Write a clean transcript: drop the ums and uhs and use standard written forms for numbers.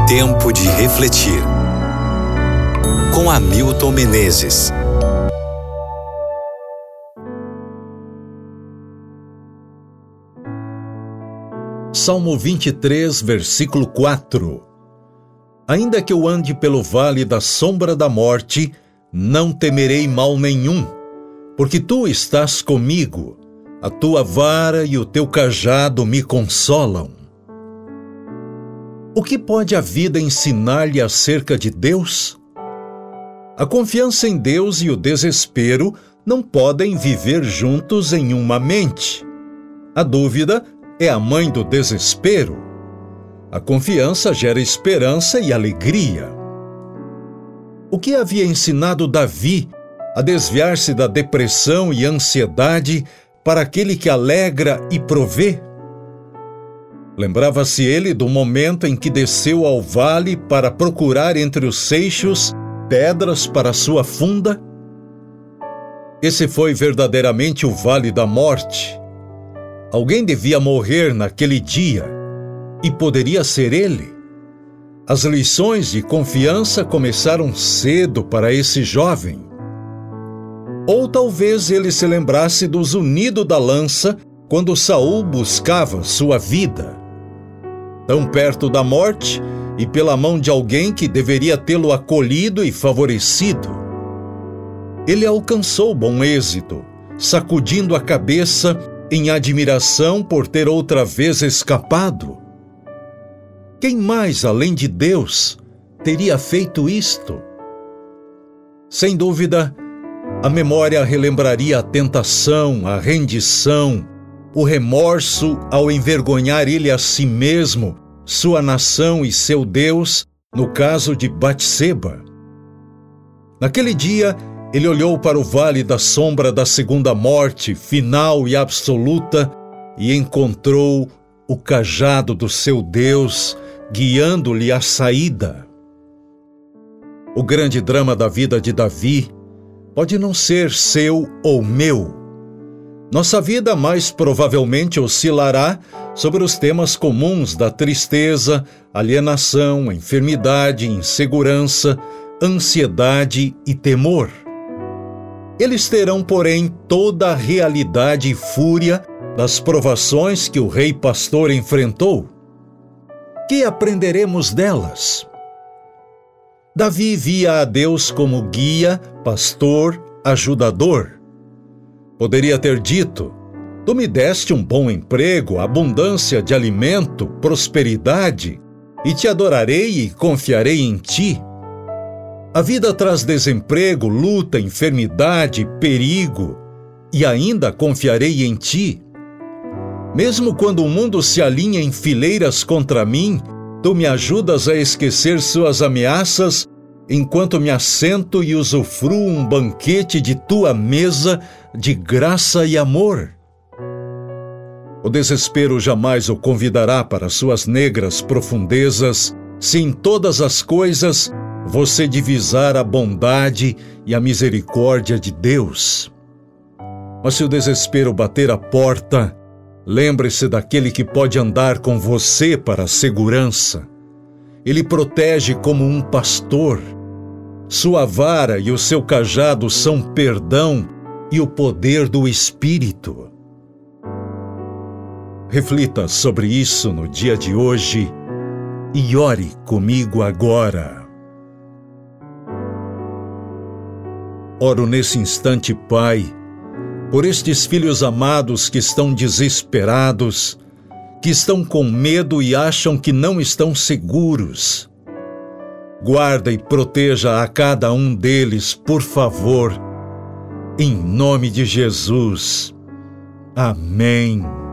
Tempo de refletir. Com Hamilton Menezes. Salmo 23, versículo 4. Ainda que eu ande pelo vale da sombra da morte, não temerei mal nenhum, porque tu estás comigo, a tua vara e o teu cajado me consolam. O que pode a vida ensinar-lhe acerca de Deus? A confiança em Deus e o desespero não podem viver juntos em uma mente. A dúvida é a mãe do desespero. A confiança gera esperança e alegria. O que havia ensinado Davi a desviar-se da depressão e ansiedade para aquele que alegra e provê? Lembrava-se ele do momento em que desceu ao vale para procurar entre os seixos pedras para sua funda? Esse foi verdadeiramente o vale da morte. Alguém devia morrer naquele dia, e poderia ser ele. As lições de confiança começaram cedo para esse jovem. Ou talvez ele se lembrasse do zunido da lança quando Saul buscava sua vida. Tão perto da morte e pela mão de alguém que deveria tê-lo acolhido e favorecido. Ele alcançou bom êxito, sacudindo a cabeça em admiração por ter outra vez escapado. Quem mais, além de Deus, teria feito isto? Sem dúvida, a memória relembraria a tentação, a rendição, o remorso ao envergonhar ele a si mesmo, sua nação e seu Deus, no caso de Batseba. Naquele dia, ele olhou para o vale da sombra da segunda morte, final e absoluta, e encontrou o cajado do seu Deus, guiando-lhe a saída. O grande drama da vida de Davi pode não ser seu ou meu. Nossa vida mais provavelmente oscilará sobre os temas comuns da tristeza, alienação, enfermidade, insegurança, ansiedade e temor. Eles terão, porém, toda a realidade e fúria das provações que o rei pastor enfrentou. Que aprenderemos delas? Davi via a Deus como guia, pastor, ajudador. Poderia ter dito: tu me deste um bom emprego, abundância de alimento, prosperidade, e te adorarei e confiarei em ti. A vida traz desemprego, luta, enfermidade, perigo, e ainda confiarei em ti. Mesmo quando o mundo se alinha em fileiras contra mim, tu me ajudas a esquecer suas ameaças, enquanto me assento e usufruo um banquete de tua mesa de graça e amor. O desespero jamais o convidará para suas negras profundezas, se em todas as coisas você divisar a bondade e a misericórdia de Deus. Mas se o desespero bater a porta, lembre-se daquele que pode andar com você para a segurança. Ele protege como um pastor. Sua vara e o seu cajado são perdão e o poder do Espírito. Reflita sobre isso no dia de hoje e ore comigo agora. Oro nesse instante, Pai, por estes filhos amados que estão desesperados, que estão com medo e acham que não estão seguros. Guarda e proteja a cada um deles, por favor, em nome de Jesus. Amém.